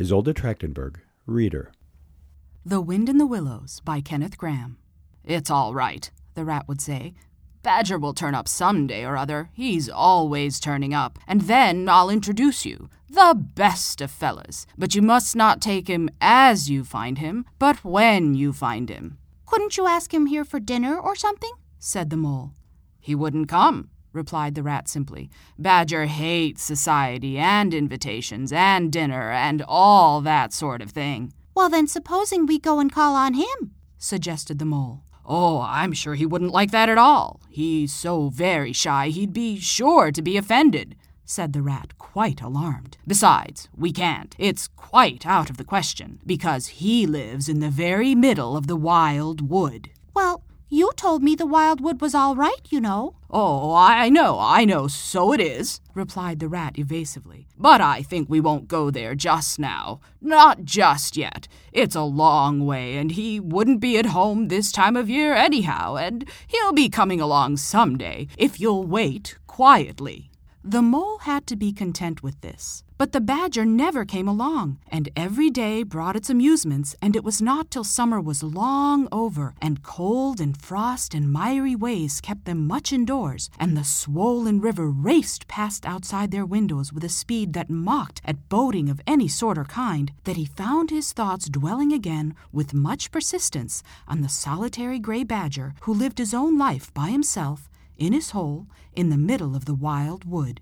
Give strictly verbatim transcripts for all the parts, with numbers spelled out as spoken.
Isolde Trachtenberg, reader. The Wind in the Willows by Kenneth Grahame. "It's all right," the rat would say. "Badger will turn up some day or other. He's always turning up. And then I'll introduce you. The best of fellas. But you must not take him as you find him, but when you find him." "Couldn't you ask him here for dinner or something?" said the mole. "He wouldn't come," replied the rat simply. "Badger hates society and invitations and dinner and all that sort of thing." "Well, then supposing we go and call on him," suggested the mole. "Oh, I'm sure he wouldn't like that at all. He's so very shy he'd be sure to be offended," said the rat, quite alarmed. "Besides, we can't. It's quite out of the question, because he lives in the very middle of the wild wood." "Well, you told me the wild wood was all right, you know." "Oh, I know, I know, so it is," replied the rat evasively. "But I think we won't go there just now. Not just yet. It's a long way, and he wouldn't be at home this time of year anyhow, and he'll be coming along someday, if you'll wait quietly." The mole had to be content with this. But the badger never came along, and every day brought its amusements, and it was not till summer was long over, and cold and frost and miry ways kept them much indoors, and the swollen river raced past outside their windows with a speed that mocked at boating of any sort or kind, that he found his thoughts dwelling again with much persistence on the solitary gray badger who lived his own life by himself, in his hole, in the middle of the wild wood.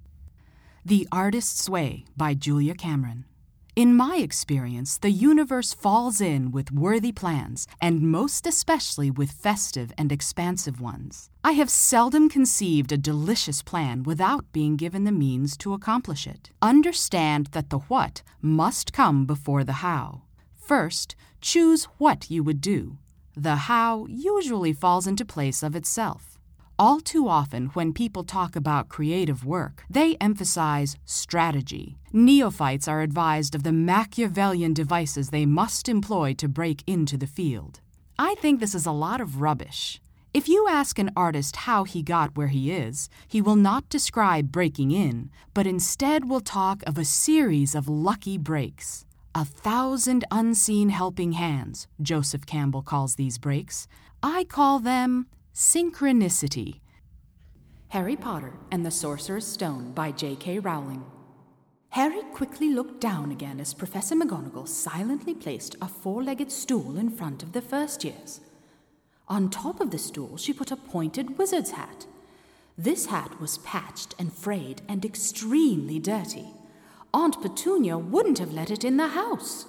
The Artist's Way by Julia Cameron. In my experience, the universe falls in with worthy plans, and most especially with festive and expansive ones. I have seldom conceived a delicious plan without being given the means to accomplish it. Understand that the what must come before the how. First, choose what you would do. The how usually falls into place of itself. All too often, when people talk about creative work, they emphasize strategy. Neophytes are advised of the Machiavellian devices they must employ to break into the field. I think this is a lot of rubbish. If you ask an artist how he got where he is, he will not describe breaking in, but instead will talk of a series of lucky breaks. A thousand unseen helping hands, Joseph Campbell calls these breaks. I call them synchronicity. Harry Potter and the Sorcerer's Stone by J K Rowling. Harry quickly looked down again as Professor McGonagall silently placed a four-legged stool in front of the first years. On top of the stool she put a pointed wizard's hat. This hat was patched and frayed and extremely dirty. Aunt Petunia wouldn't have let it in the house.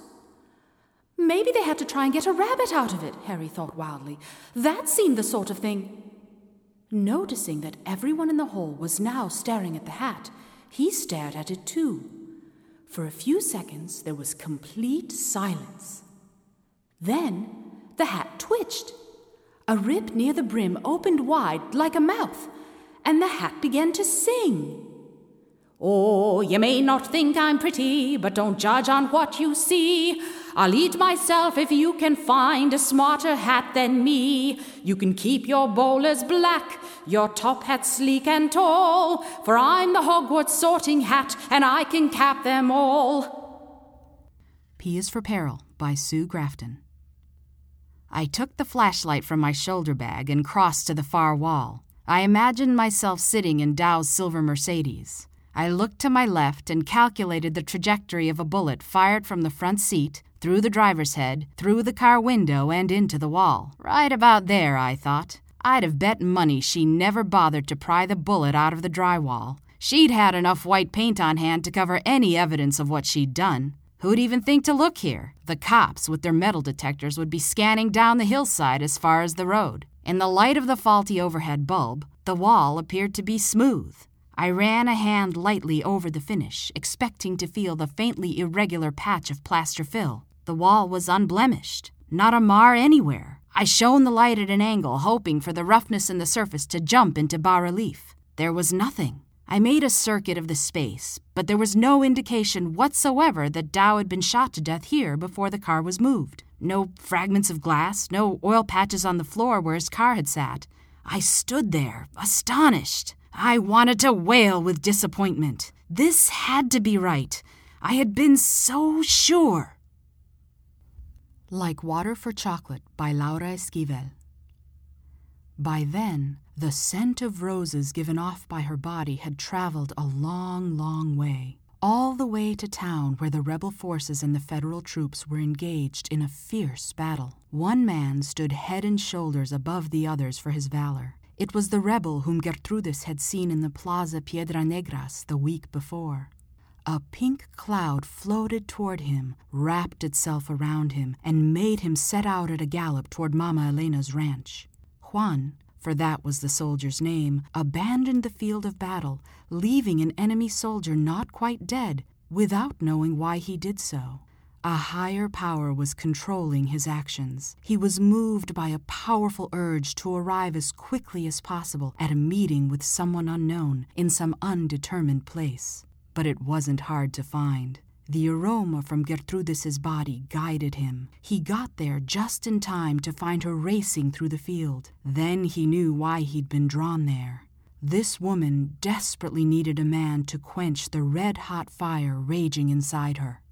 Maybe they had to try and get a rabbit out of it, Harry thought wildly. That seemed the sort of thing. Noticing that everyone in the hall was now staring at the hat, he stared at it too. For a few seconds there was complete silence. Then the hat twitched. A rip near the brim opened wide like a mouth, and the hat began to sing. "Oh, you may not think I'm pretty, but don't judge on what you see. I'll eat myself if you can find a smarter hat than me. You can keep your bowlers black, your top hat sleek and tall, for I'm the Hogwarts sorting hat, and I can cap them all." P is for Peril by Sue Grafton. I took the flashlight from my shoulder bag and crossed to the far wall. I imagined myself sitting in Dow's silver Mercedes. I looked to my left and calculated the trajectory of a bullet fired from the front seat, through the driver's head, through the car window, and into the wall. Right about there, I thought. I'd have bet money she never bothered to pry the bullet out of the drywall. She'd had enough white paint on hand to cover any evidence of what she'd done. Who'd even think to look here? The cops, with their metal detectors, would be scanning down the hillside as far as the road. In the light of the faulty overhead bulb, the wall appeared to be smooth. I ran a hand lightly over the finish, expecting to feel the faintly irregular patch of plaster fill. The wall was unblemished, not a mar anywhere. I shone the light at an angle, hoping for the roughness in the surface to jump into bas-relief. There was nothing. I made a circuit of the space, but there was no indication whatsoever that Dow had been shot to death here before the car was moved. No fragments of glass, no oil patches on the floor where his car had sat. I stood there, astonished. I wanted to wail with disappointment. This had to be right. I had been so sure. Like Water for Chocolate by Laura Esquivel. By then, the scent of roses given off by her body had traveled a long, long way, all the way to town where the rebel forces and the federal troops were engaged in a fierce battle. One man stood head and shoulders above the others for his valor. It was the rebel whom Gertrudis had seen in the Plaza Piedra Negras the week before. A pink cloud floated toward him, wrapped itself around him, and made him set out at a gallop toward Mama Elena's ranch. Juan, for that was the soldier's name, abandoned the field of battle, leaving an enemy soldier not quite dead, without knowing why he did so. A higher power was controlling his actions. He was moved by a powerful urge to arrive as quickly as possible at a meeting with someone unknown in some undetermined place. But it wasn't hard to find. The aroma from Gertrudis's body guided him. He got there just in time to find her racing through the field. Then he knew why he'd been drawn there. This woman desperately needed a man to quench the red-hot fire raging inside her.